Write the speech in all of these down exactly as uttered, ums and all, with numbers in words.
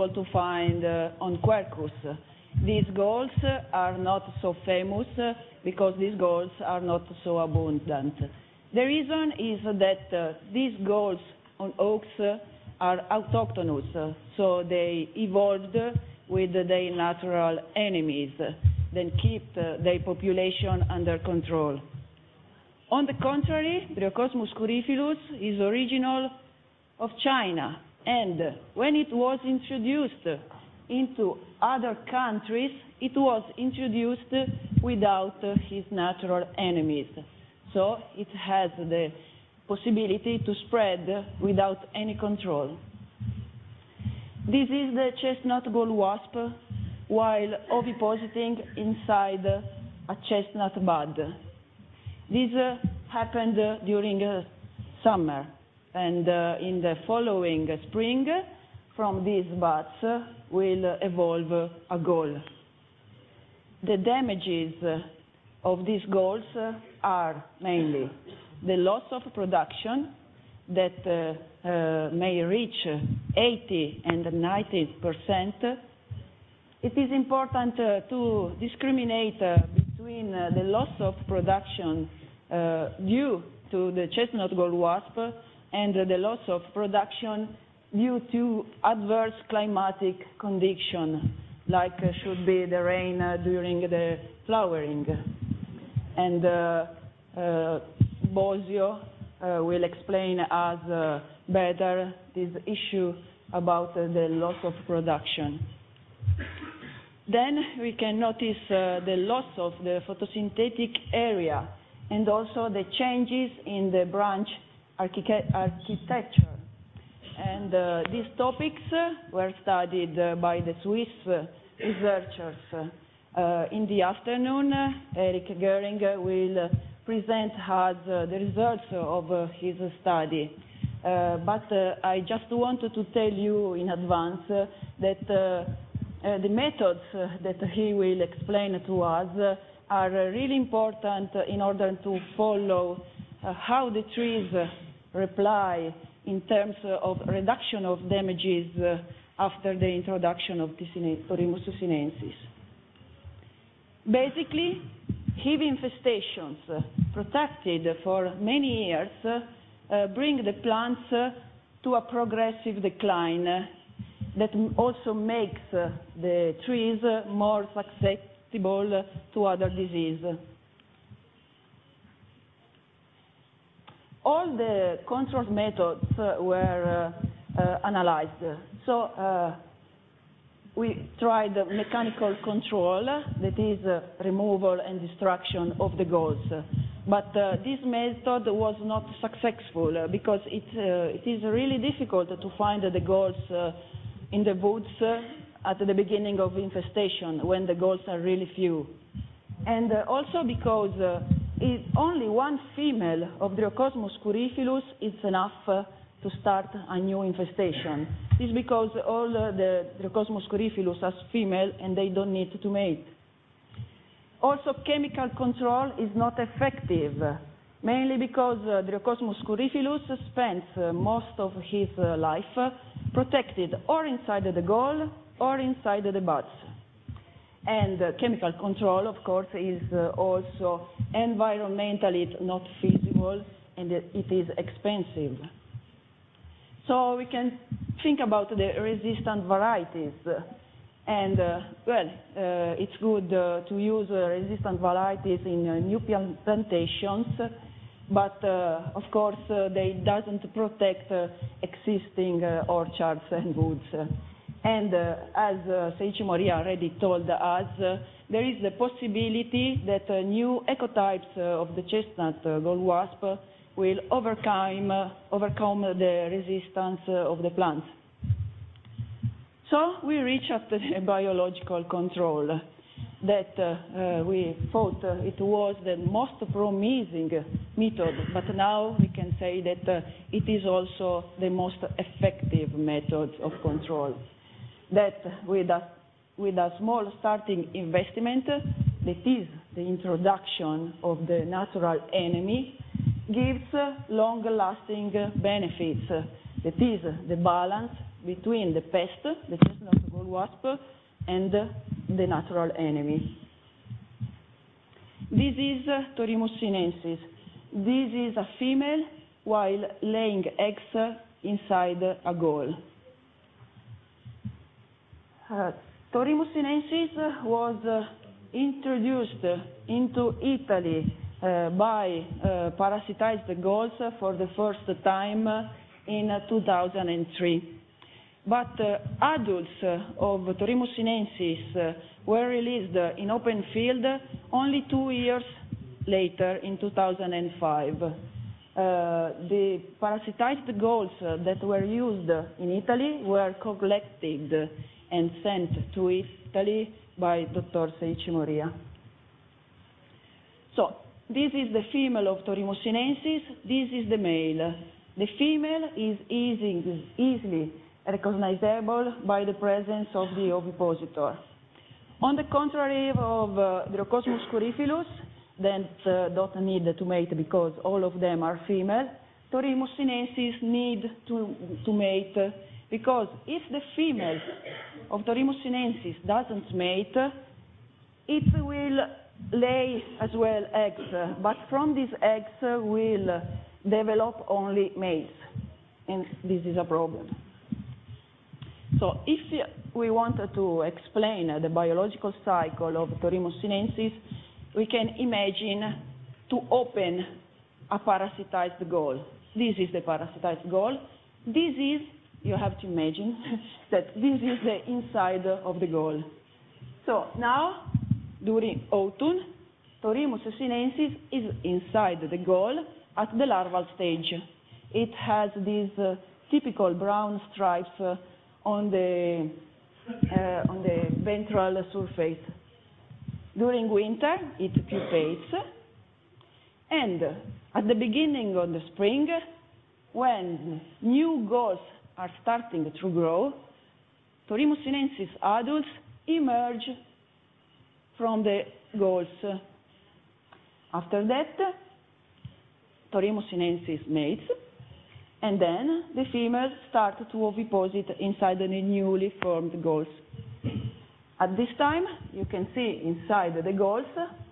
to find uh, on Quercus. These galls uh, are not so famous uh, because these galls are not so abundant. The reason is that uh, these galls on oaks uh, are autochthonous, uh, so they evolved with their natural enemies, uh, then keep uh, their population under control. On the contrary, Dryocosmus coryphilus is original of China, and when it was introduced into other countries, it was introduced without his natural enemies. So it has the possibility to spread without any control. This is the chestnut gall wasp while ovipositing inside a chestnut bud. This uh, happened uh, during uh, summer. And uh, in the following spring, from these buds uh, will evolve uh, a gall. The damages uh, of these galls uh, are mainly the loss of production that uh, uh, may reach eighty and ninety percent. It is important uh, to discriminate uh, between uh, the loss of production uh, due to the chestnut gall wasp and the loss of production due to adverse climatic conditions, like uh, should be the rain uh, during the flowering. And uh, uh, Bosio uh, will explain us uh, better this issue about uh, the loss of production. Then we can notice uh, the loss of the photosynthetic area and also the changes in the branch architecture. And uh, these topics uh, were studied uh, by the Swiss uh, researchers. Uh, in the afternoon, uh, Eric Goering uh, will uh, present us uh, the results of uh, his study. Uh, but uh, I just wanted to tell you in advance uh, that uh, uh, the methods uh, that he will explain to us uh, are uh, really important uh, in order to follow uh, how the trees uh, reply in terms of reduction of damages uh, after the introduction of Orimus sinensis. Basically, H I V infestations uh, protected for many years uh, uh, bring the plants uh, to a progressive decline uh, that also makes uh, the trees uh, more susceptible uh, to other diseases. All the control methods uh, were uh, uh, analyzed. So uh, we tried mechanical control, that is uh, removal and destruction of the galls. But uh, this method was not successful uh, because it, uh, it is really difficult to find the galls uh, in the woods uh, at the beginning of infestation when the galls are really few. And uh, also because uh, It, only one female of Dryocosmus coryphilus is enough uh, to start a new infestation. This is because all uh, the Dryocosmus coryphilus are female and they don't need to mate. Also, chemical control is not effective, mainly because uh, Dryocosmus coryphilus spends uh, most of his uh, life uh, protected or inside the gall or inside the buds. And uh, chemical control, of course, is uh, also environmentally not feasible, and it, it is expensive. So we can think about the resistant varieties. And, uh, well, uh, it's good uh, to use uh, resistant varieties in uh, new plantations, but, uh, of course, uh, they doesn't protect uh, existing uh, orchards and woods. And uh, as uh, Seiichi Mori already told us, uh, there is the possibility that uh, new ecotypes uh, of the chestnut uh, gall wasp will overcome, uh, overcome the resistance uh, of the plants. So we reach at the biological control that uh, uh, we thought uh, it was the most promising method, but now we can say that uh, it is also the most effective method of control. That with a, with a small starting investment, that is the introduction of the natural enemy, gives long-lasting benefits That is the balance between the pest, the chestnut gall wasp, and the natural enemy. This is Thorimus sinensis. This is a female while laying eggs inside a gall. Uh, Thorimus sinensis was uh, introduced into Italy uh, by uh, parasitized galls for the first time in uh, two thousand three. But uh, adults uh, of Thorimus sinensis uh, were released uh, in open field only two years later, in two thousand five. Uh, the parasitized galls uh, that were used in Italy were collected and sent to Italy by Doctor Seiichi Moriya. So, this is the female of Thorimus sinensis, this is the male. The female is easy, easily recognizable by the presence of the ovipositor. On the contrary of uh, Dryocosmus coryphilus, that uh, don't need to mate because all of them are female, Thorimus sinensis need to, to mate because if the female of Thorimus sinensis doesn't mate, it will lay as well eggs, but from these eggs will develop only males, and this is a problem. So if we wanted to explain the biological cycle of Thorimus sinensis, we can imagine to open a parasitized gall. This is the parasitized gall. This is, you have to imagine, that this is the inside of the gall. So now, during autumn, Thorimus sinensis is inside the gall at the larval stage. It has these uh, typical brown stripes uh, on the uh, on the ventral surface. During winter, it pupates, and at the beginning of the spring, when new galls are starting to grow, Thorimus sinensis adults emerge from the galls. After that, Thorimus sinensis mates, and then the females start to oviposit inside the newly formed galls. At this time, you can see inside the galls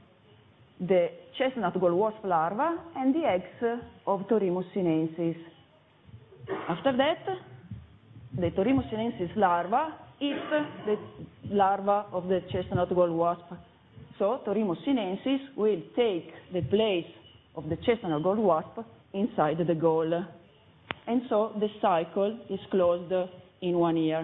the chestnut gall wasp larva and the eggs of Thorimus sinensis. After that, the Thorimus sinensis larva eats the larva of the chestnut gall wasp. So Thorimus sinensis will take the place of the chestnut gall wasp inside the gall. And so the cycle is closed in one year.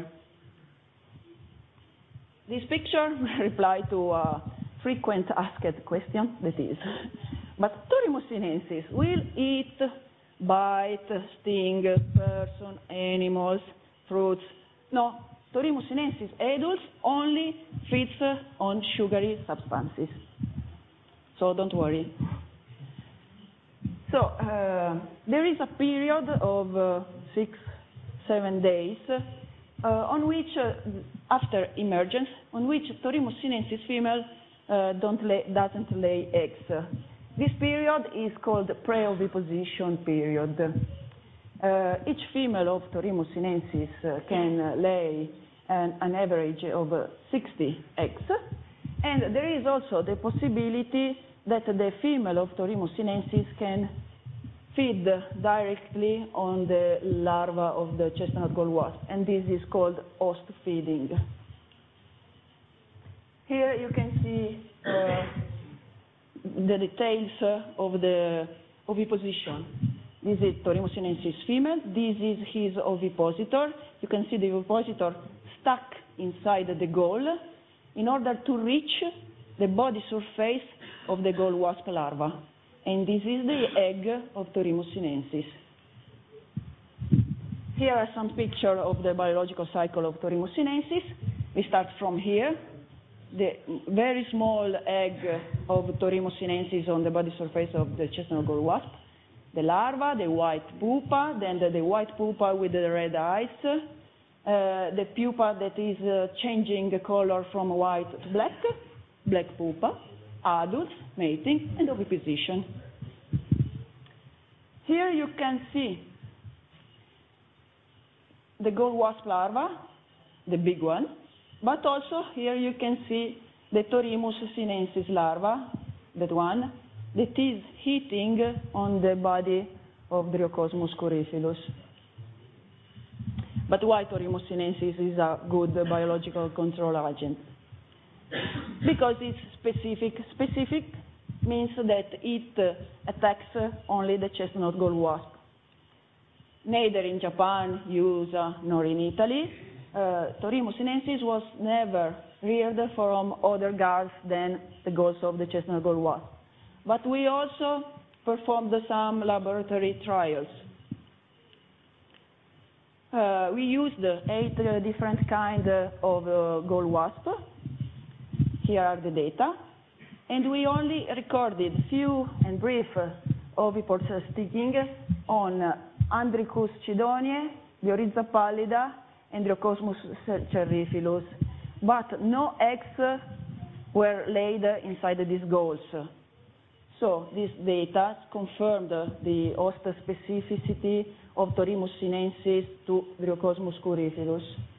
This picture replies to a frequent asked question, that is, but Thorimus sinensis will eat, bite, sting, person, animals, fruits. No, Thorimus sinensis adults only feeds on sugary substances. So don't worry. So uh, there is a period of uh, six, seven days uh, on which, uh, after emergence, on which Thorimus sinensis female uh, don't lay, doesn't lay eggs. This period is called pre-oviposition period. Uh, each female of Thorimus sinensis uh, can uh, lay an, an average of uh, sixty eggs, and there is also the possibility that the female of Thorimus sinensis can feed directly on the larva of the chestnut gall wasp, and this is called host feeding. Here you can see uh, the details uh, of the oviposition. This is Thorimus sinensis female. This is his ovipositor. You can see the ovipositor stuck inside the gall in order to reach the body surface of the gall wasp larva. And this is the egg of Thorimus sinensis. Here are some pictures of the biological cycle of Thorimus sinensis. We start from here. The very small egg of Thorimus sinensis on the body surface of the chestnut gall wasp. The larva, the white pupa, then the, the white pupa with the red eyes, uh, the pupa that is uh, changing the color from white to black, black pupa, adults, mating, and oviposition. Here you can see the gold wasp larva, the big one, but also here you can see the Thorimus sinensis larva, that one, that is hitting on the body of Dryocosmus coryphilus. But why Thorimus sinensis is a good biological control agent? Because it's specific. Specific means that it attacks only the chestnut gold wasp. Neither in Japan, U S A, nor in Italy, uh, Thorimus sinensis was never reared from other guards than the galls of the chestnut gold wasp. But we also performed some laboratory trials. Uh, we used eight uh, different kinds of uh, gold wasp. Here are the data. And we only recorded few and brief uh, ovipods sticking on uh, Andricus chidoniae, Dioryza pallida, and Dryocosmus cerriphilus. But no eggs were laid inside these galls. So this data confirmed the host specificity of Thorimus sinensis to Dryocosmus coryphilus.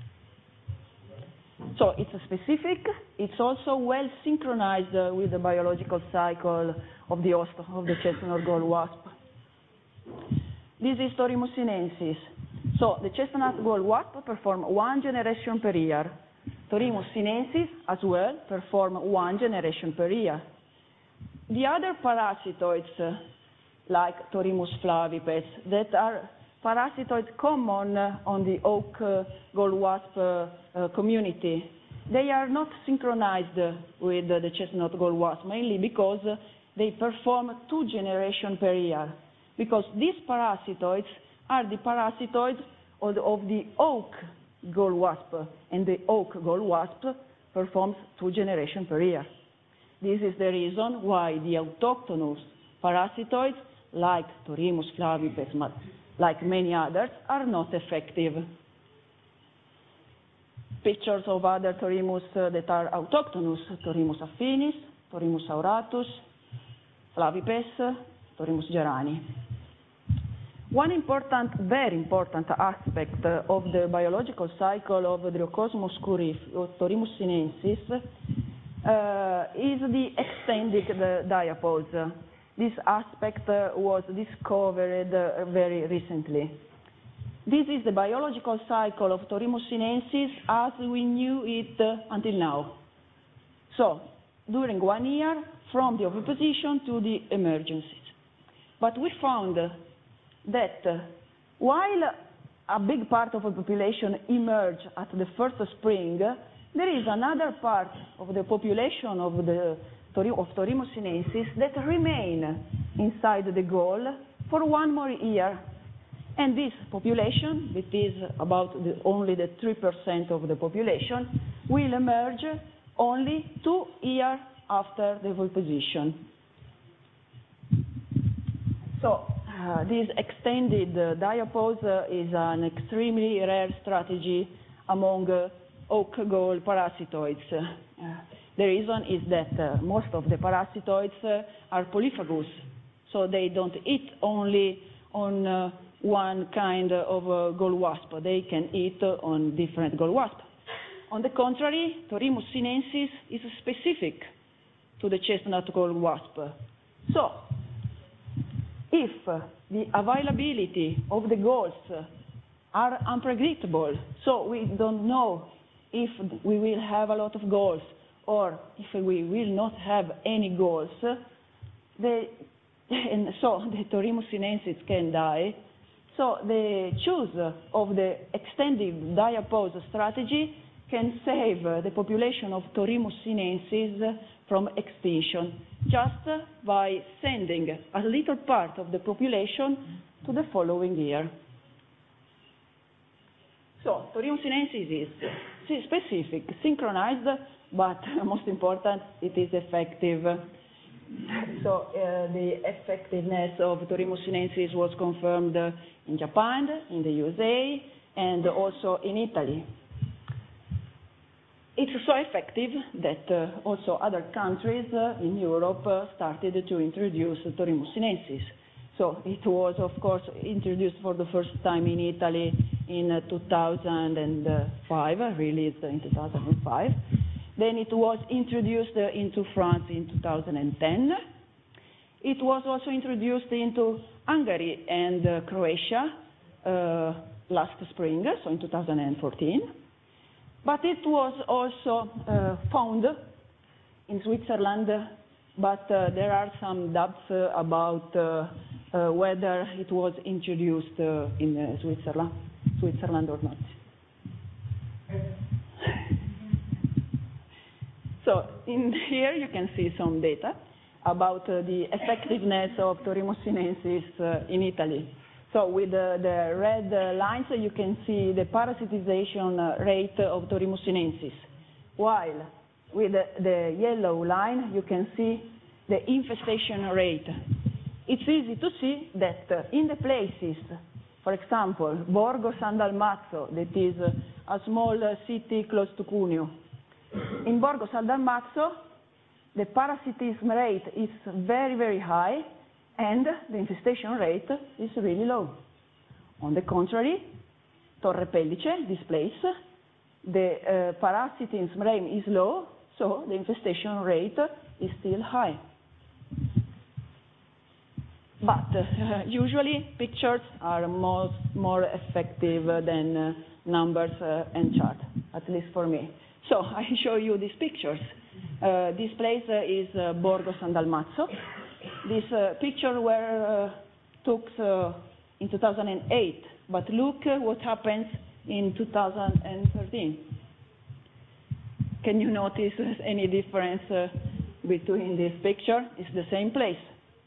So it's specific, it's also well synchronized with the biological cycle of the host of the chestnut gold wasp. This is Thorimus sinensis. So the chestnut gold wasp perform one generation per year. Thorimus sinensis as well perform one generation per year. The other parasitoids, uh, like Thorimus flavipes, that are parasitoids common uh, on the oak uh, gold wasp uh, uh, community, they are not synchronized uh, with uh, the chestnut gold wasp, mainly because uh, they perform two generations per year. Because these parasitoids are the parasitoids of the, of the oak gold wasp, and the oak gold wasp performs two generations per year. This is the reason why the autochthonous parasitoids, like Thorimus flavipes, like many others, are not effective. Pictures of other Thorimus uh, that are autochthonous: Thorimus affinis, Thorimus auratus, flavipes, Thorimus gerani. One important, very important aspect uh, of the biological cycle of Dryocosmus coryphilus, Thorimus sinensis, Uh, is the extended uh, diapause. Uh, this aspect uh, was discovered uh, very recently. This is the biological cycle of Thorimus sinensis as we knew it uh, until now. So, during one year, from the oviposition to the emergencies. But we found uh, that uh, while a big part of the population emerged at the first spring, uh, there is another part of the population of, the, of Thorimus sinensis that remain inside the gall for one more year. And this population, that is about the, only the three percent of the population, will emerge only two years after the oviposition. So uh, this extended uh, diapause uh, is an extremely rare strategy among uh, oak gall parasitoids. Uh, the reason is that uh, most of the parasitoids uh, are polyphagous, so they don't eat only on uh, one kind of uh, gall wasp. They can eat uh, on different gall wasp. On the contrary, Thorimus sinensis is specific to the chestnut gall wasp. So, if uh, the availability of the galls uh, are unpredictable, so we don't know if we will have a lot of galls or if we will not have any galls, the, and so the Thorimus sinensis can die. So the choice of the extended diapause strategy can save the population of Thorimus sinensis from extinction just by sending a little part of the population to the following year. So Thorimus sinensis is specific, synchronized, but most important, it is effective. So uh, the effectiveness of Thorimus sinensis was confirmed uh, in Japan, in the U S A, and also in Italy. It's so effective that uh, also other countries uh, in Europe uh, started to introduce Thorimus sinensis. So it was, of course, introduced for the first time in Italy in uh, two thousand five, released in two thousand five. Then it was introduced uh, into France in two thousand ten. It was also introduced into Hungary and uh, Croatia uh, last spring, so in two thousand fourteen. But it was also uh, found in Switzerland, but uh, there are some doubts uh, about uh, uh, whether it was introduced uh, in uh, Switzerland, Switzerland or not. So in here you can see some data about uh, the effectiveness of Thorium sinensis uh, in Italy. So with uh, the red uh, lines, uh, you can see the parasitization uh, rate of Thorium sinensis, while with the, the yellow line, you can see the infestation rate. It's easy to see that uh, in the places, for example, Borgo San Dalmazzo, that is uh, a small uh, city close to Cuneo. In Borgo San Dalmazzo, the parasitism rate is very, very high, and the infestation rate is really low. On the contrary, Torre Pellice, this place, the uh, parasitism rate is low, so the infestation rate is still high. But uh, usually pictures are most, more effective than uh, numbers uh, and charts, at least for me. So I show you these pictures. Uh, this place uh, is uh, Borgo San Dalmazzo. This uh, picture were uh, took uh, in two thousand eight, but look uh, what happens in two thousand thirteen. Can you notice any difference uh, between this picture? It's the same place.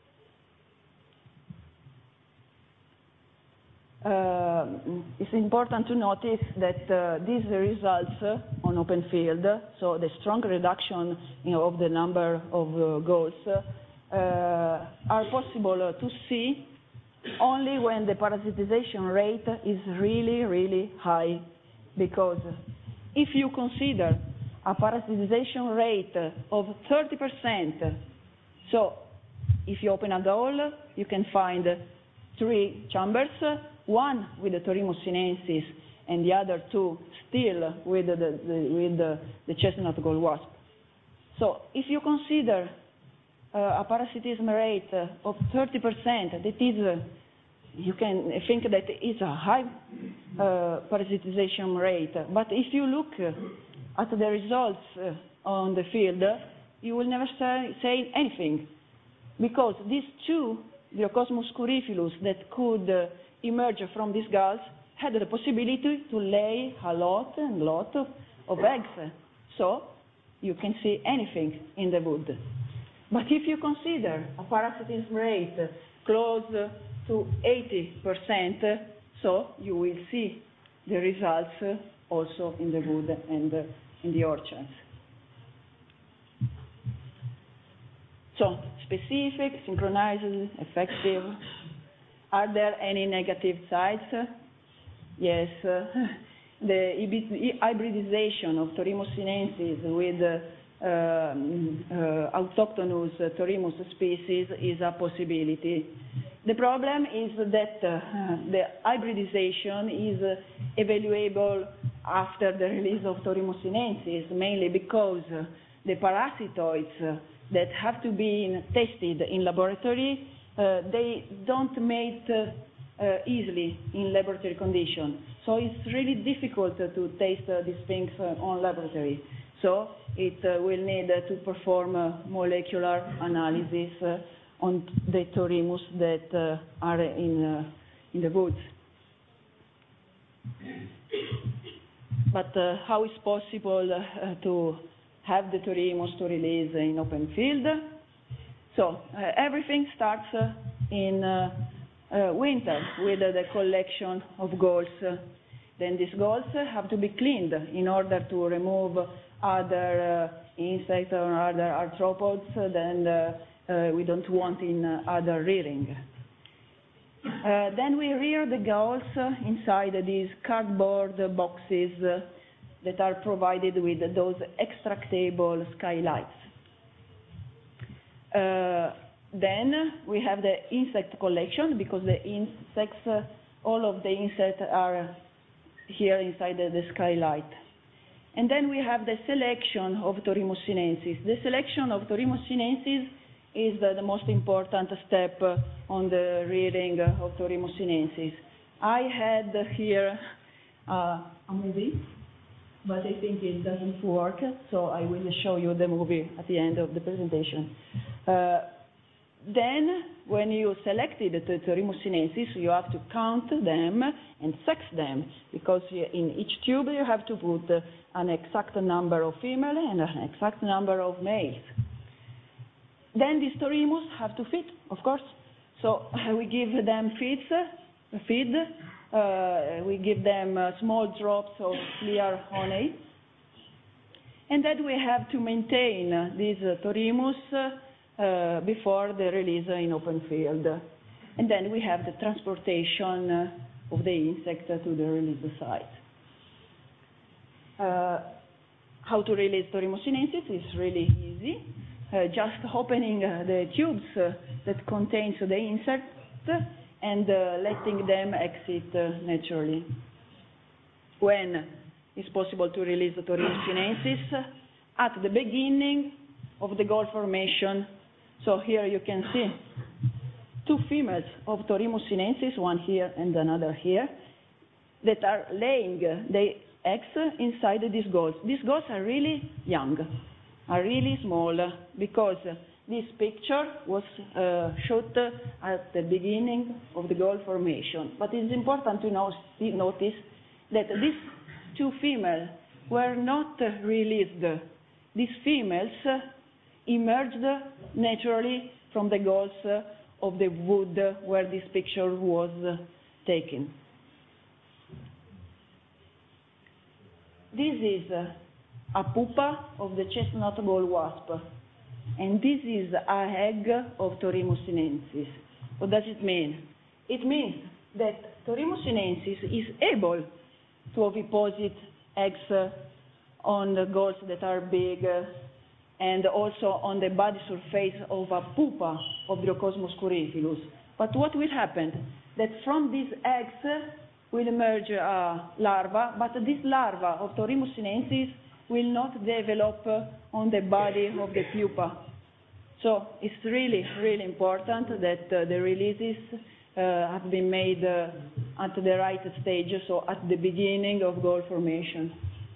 Uh, it's important to notice that uh, these results uh, on open field, so the strong reduction you know, of the number of uh, goals, uh, are possible uh, to see only when the parasitization rate is really, really high. Because if you consider a parasitization rate of thirty percent, so if you open a goal, you can find three chambers, one with the Thorium sinensis and the other two still with the, the, with the, the chestnut gall wasp. So if you consider uh, a parasitism rate of thirty percent, that is, uh, you can think that it's a high uh, parasitization rate. But if you look at the results uh, on the field, you will never say, say anything, because these two Virocosmus coryphilus that could uh, emerge from these galls had the possibility to lay a lot and lot of, of eggs. So you can see anything in the wood. But if you consider a parasitism rate close to eighty percent, so you will see the results also in the wood and in the orchards. So, specific, synchronized, effective. Are there any negative sides? Yes. Uh, the hybridization of Thorium sinensis with uh, um, uh, autochthonous Thorium species is a possibility. The problem is that uh, the hybridization is uh, evaluable after the release of Thorium sinensis, mainly because uh, the parasitoids uh, that have to be tested in laboratory, uh, they don't mate uh, uh, easily in laboratory conditions. So it's really difficult uh, to test uh, these things uh, on laboratory. So it uh, will need uh, to perform uh, molecular analysis uh, on the Thoriumus that uh, are in, uh, in the woods. But uh, how is possible uh, to have the Thoriumus to release in open field? So uh, everything starts uh, in uh, uh, winter with uh, the collection of galls. Uh, then these galls uh, have to be cleaned in order to remove other uh, insects or other arthropods uh, that uh, uh, we don't want in uh, other rearing. Uh, then we rear the galls uh, inside uh, these cardboard boxes uh, that are provided with those extractable skylights. Uh, then we have the insect collection, because the insects, uh, all of the insects are here inside the, the skylight. And then we have the selection of Thorimus sinensis. The selection of Thorimus sinensis is the, the most important step uh, on the reading uh, of Thorimus sinensis. I had here uh, a movie, but I think it doesn't work, so I will show you the movie at the end of the presentation. Uh, then, when you selected the Thorimus sinensis, you have to count them and sex them, because in each tube you have to put an exact number of female and an exact number of males. Then these Thorimus have to feed, of course. So we give them feeds, feed. Uh, we give them uh, small drops of clear honey. And then we have to maintain uh, these uh, Thorimus uh, before the release in open field. And then we have the transportation uh, of the insect to the release site. Uh, how to release Thorimus sinensis is really easy. Uh, just opening uh, the tubes uh, that contains the insect and uh, letting them exit uh, naturally. When it's possible to release the Thorimus sinensis? At the beginning of the gall formation. So here you can see two females of Thorimus sinensis, one here and another here, that are laying the eggs inside these galls. These galls are really young, are really small, because this picture was uh, shot at the beginning of the gall formation. But it's important to know, notice that these two females were not released. These females emerged naturally from the galls of the wood where this picture was taken. This is a pupa of the chestnut gall wasp. And this is an egg of Thorimus sinensis. What does it mean? It means that Thorimus sinensis is able to oviposit eggs on the galls that are big and also on the body surface of a pupa of Dryocosmos coryphilus. But what will happen? That from these eggs will emerge a larva, but this larva of Thorimus sinensis will not develop on the body of the pupa. So it's really, really important that uh, the releases uh, have been made uh, at the right stage, so at the beginning of gall formation.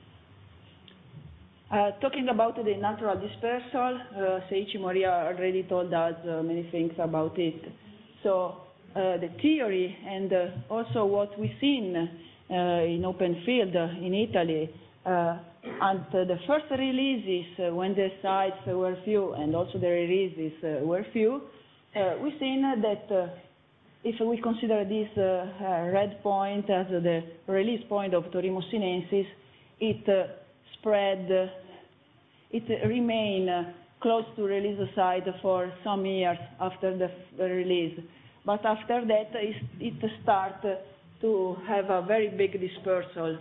Uh, talking about the natural dispersal, uh, Seiichi Moriya already told us uh, many things about it. So uh, the theory and uh, also what we've seen uh, in open field uh, in Italy, uh, and uh, the first releases uh, when the sites uh, were few and also the releases uh, were few, uh, we've seen uh, that uh, if we consider this uh, uh, red point as uh, the release point of Thorimus sinensis, it uh, spread, uh, it remained uh, close to release site for some years after the, the release. But after that, it, it started to have a very big dispersal.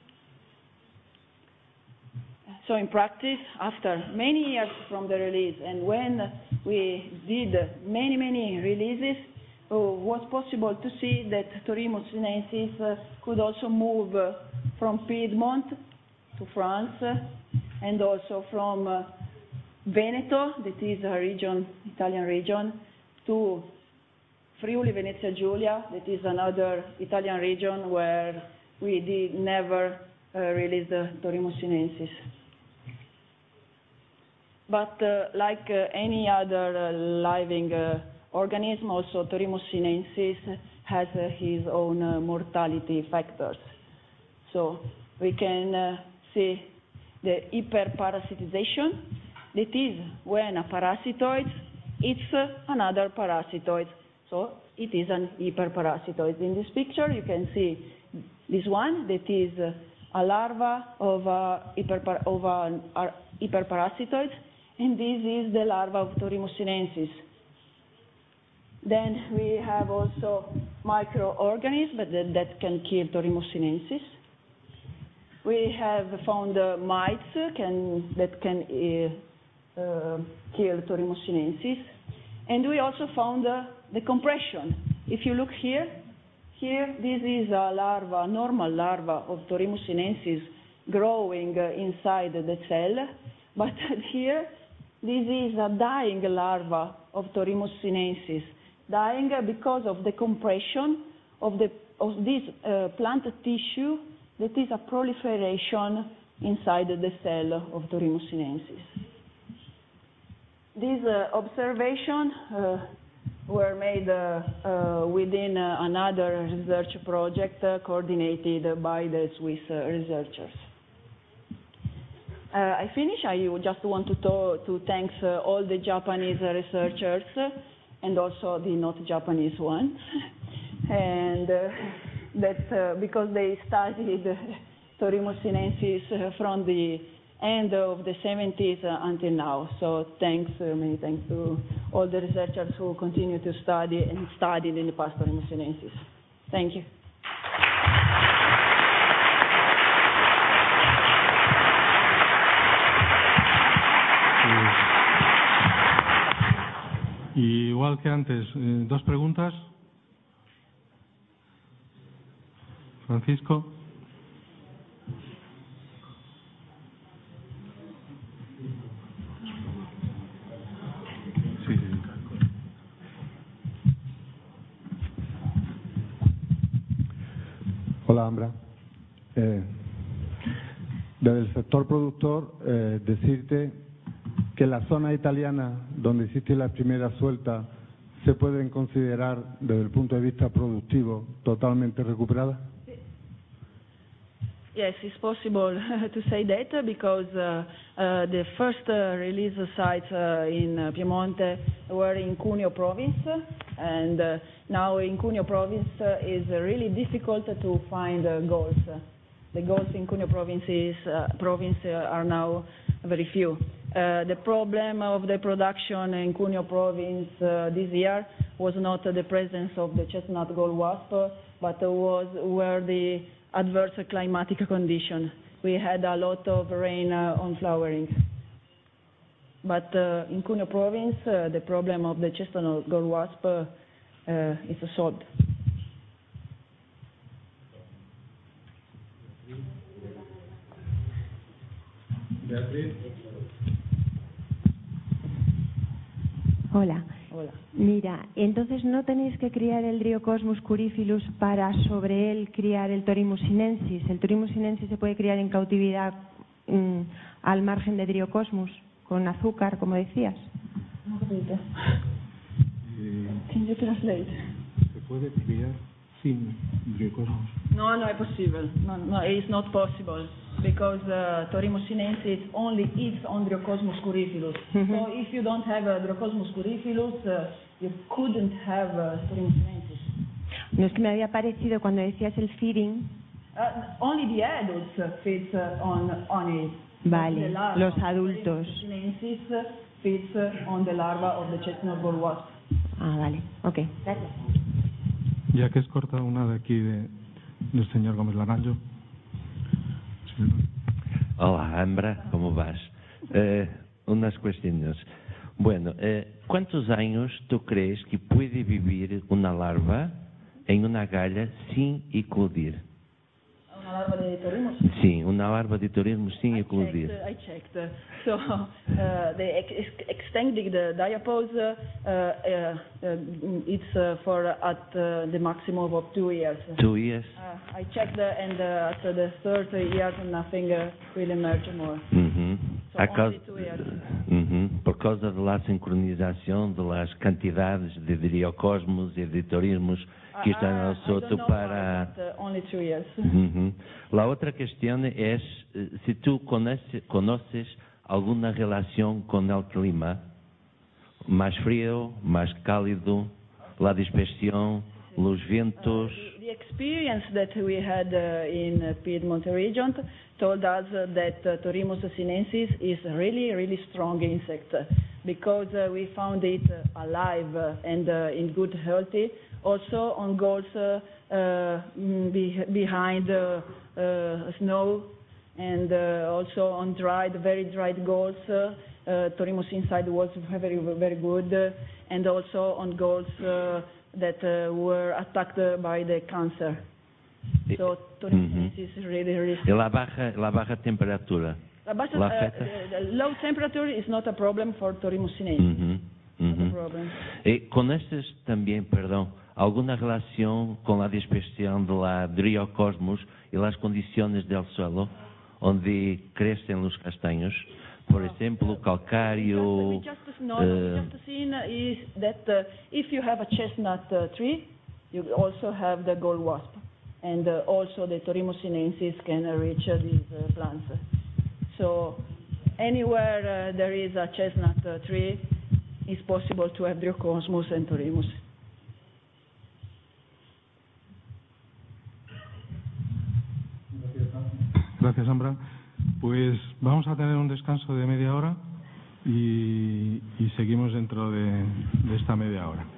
So in practice, after many years from the release, and when we did many, many releases, it was possible to see that Thorimus sinensis uh, could also move uh, from Piedmont to France, uh, and also from uh, Veneto, that is a region, Italian region, to Friuli Venezia Giulia, that is another Italian region where we did never uh, release the Thorimus sinensis. But uh, like uh, any other uh, living uh, organism, also Thorimus sinensis has uh, his own uh, mortality factors. So we can uh, see the hyperparasitization. That is when a parasitoid eats uh, another parasitoid. So it is an hyperparasitoid. In this picture, you can see this one that is uh, a larva of a, hyperpar of a, a hyperparasitoid. And this is the larva of Thorimus sinensis. Then we have also microorganisms that, that can kill Thorimus sinensis. We have found uh, mites can, that can uh, uh, kill Thorimus sinensis. And we also found uh, the compression. If you look here, Here, this is a larva, a normal larva of Thorimus sinensis growing uh, inside the cell, but here, this is a dying larva of Thorimus sinensis, dying because of the compression of, the, of this uh, plant tissue that is a proliferation inside the cell of Thorimus sinensis. These uh, observations uh, were made uh, uh, within uh, another research project uh, coordinated by the Swiss uh, researchers. Uh, I finish. I just want to, to, to thank uh, all the Japanese researchers uh, and also the not Japanese ones, and uh, that uh, because they studied Thorimus sinensis uh, from the end of the seventies uh, until now. So thanks, uh, many thanks to all the researchers who continue to study and studied in the past Thorimus sinensis. Thank you. Y igual que antes, eh, dos preguntas. Francisco. Sí. Hola, Ambra. Eh, desde el sector productor, eh, decirte que las zonas italianas donde existe la primera suelta se pueden considerar desde el punto de vista productivo totalmente recuperadas. Yes, it's possible to say that because uh, uh, the first uh, release sites uh, in uh, Piemonte were in Cuneo province, and uh, now in Cuneo province uh, is uh, really difficult to find uh, golds. The golds in Cuneo province, is, uh, province uh, are now very few. Uh, the problem of the production in Cuneo province uh, this year was not uh, the presence of the chestnut gold wasp, but uh, was were the adverse climatic condition. We had a lot of rain uh, on flowering. But uh, in Cuneo province, uh, the problem of the chestnut gold wasp uh, uh, is solved. Hola. Hola. Mira, entonces no tenéis que criar el Dryocosmus curifilus para sobre él criar el Thorimus sinensis. El Thorimus sinensis se puede criar en cautividad mmm, al margen de Dryocosmus, con azúcar, como decías. No, Can you translate? ¿Se puede criar sin Dryocosmus? No, no, es posible. No, no, it's not possible because uh, Thorimus sinensis only eats on Dryocosmus curifilus. Mm-hmm. So if you don't have a Dryocosmus curifilus, uh, you couldn't have uh, Thorimus sinensis. No, es que me había parecido cuando decías el feeding. Uh, only the adults uh, feed uh, on on it. Vale, larva, los adultos. Thorimus sinensis uh, feeds uh, on the larva of the chestnut gold wasp. Ah, vale, ok. Gracias. Ya que es corta, una de aquí de, del señor Gómez Laranjo. Hola, Ambra, ¿cómo vas? Eh, unas cuestiones. Bueno, eh, ¿cuántos años tú crees que puede vivir una larva en una galla sin eclodir? Una larva de Thorimus? Sí, una larva de Thorimus sin I eclodir. checked, I checked. So uh, the ex extending the diapause, uh, uh, uh, it's uh, for at uh, the maximum of two years. Two years? Uh, I checked, uh, and uh, at the third year, nothing uh, will emerge more. Uhum. So A only causa, two years. uhum. Por causa da sincronização das quantidades de Dryocosmus e de Thorimus que estão Uh, ao I don't solto know para... why, but, uh, only two years. Uhum. La otra cuestión es eh, si tú conoces, conoces alguna relación con el clima, más frío, más cálido, la dispersión, los vientos. Uh, the, the experience that we had uh, in uh, Piedmont region told us uh, that uh, Thorimus sinensis is a really, really strong insect uh, because uh, we found it uh, alive uh, and uh, in good healthy. Also on golds uh, uh, be, behind uh, uh, snow, and uh, also on dried, very dried golds, uh, uh, Thorimus inside was very, very good, uh, and also on golds uh, that uh, were attacked uh, by the cancer. So Torimus sinensis is really risky. E la baja, la baja temperatura. La baja, la uh, afecta? the, the low temperature is not a problem for Torimus sinensis. Ujú, Not a ujú. problem. E conoces también, perdón, alguna relación con la dispersión de la Dryocosmos y las condiciones del suelo donde crecen los castaños? Por ejemplo, calcário. We just, we just, no, no, uh, we just seen uh, is that uh, if you have a chestnut uh, tree, you also have the gold wasp, and uh, also the Torimus sinensis can uh, reach uh, these uh, plants. So anywhere uh, there is a chestnut uh, tree, it's possible to have Dryocosmos and Torimus. Gracias, Ambra. Pues vamos a tener un descanso de media hora y, y seguimos dentro de, de esta media hora.